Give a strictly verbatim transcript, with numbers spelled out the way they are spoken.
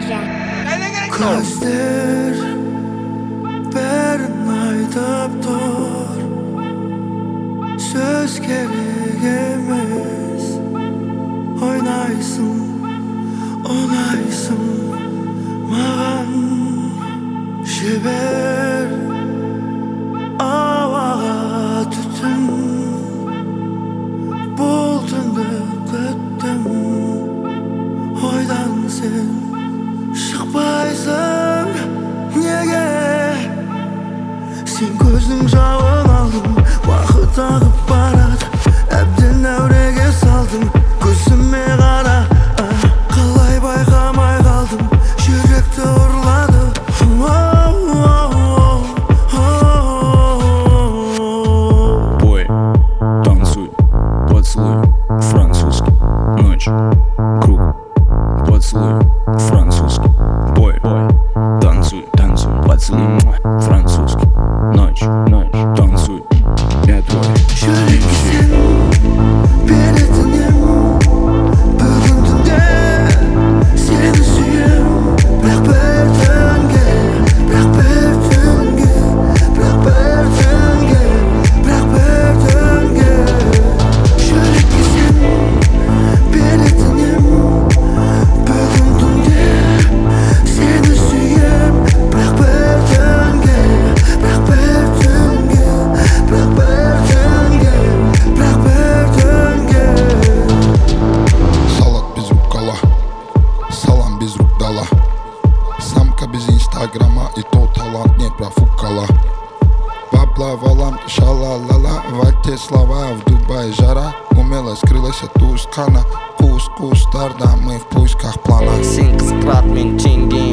Көздер бәрін айтып тұр, сөз керек емес. Ойнайсың, ұнайсың маған, жібер ауаға түтін. Бұл түнді күттім, ойдан сен шықпайсың неге? Сен көздің жауын алдың, уақыт ағып барады, әбден әуреге салдың. Көзіме қара, қалай байқамай қалдым, жүректі ұрлады. Бой, танцуй, поцелуй, французский, ночь, круг, поцелуй, французский. Бой, бой, танцуй, танцуй, поцелуй, французский, ночь, ночь, танцуй, я твой. Жүрекке сен беретінем, бүгін түнде сені сүйем. Бірақ бір түнге, бірақ бір түнге, бірақ бір түнге, бірақ бір түнге. Жүрекке сен беретінем, бүгін түнде сені сүйем. Бірақ бір түнге, бірақ бір түнге, бірақ бір түнге, бірақ бір түнге. Салат без рукола, салам без рук дала. Самка без инстаграма, и то талант не профукала. Бабла валам, шалалала, вате слова, в Дубае жара. Умело скрылась от ускана, кус-кустарда, мы в поисках плана. Сен қызық мен теңдеймін,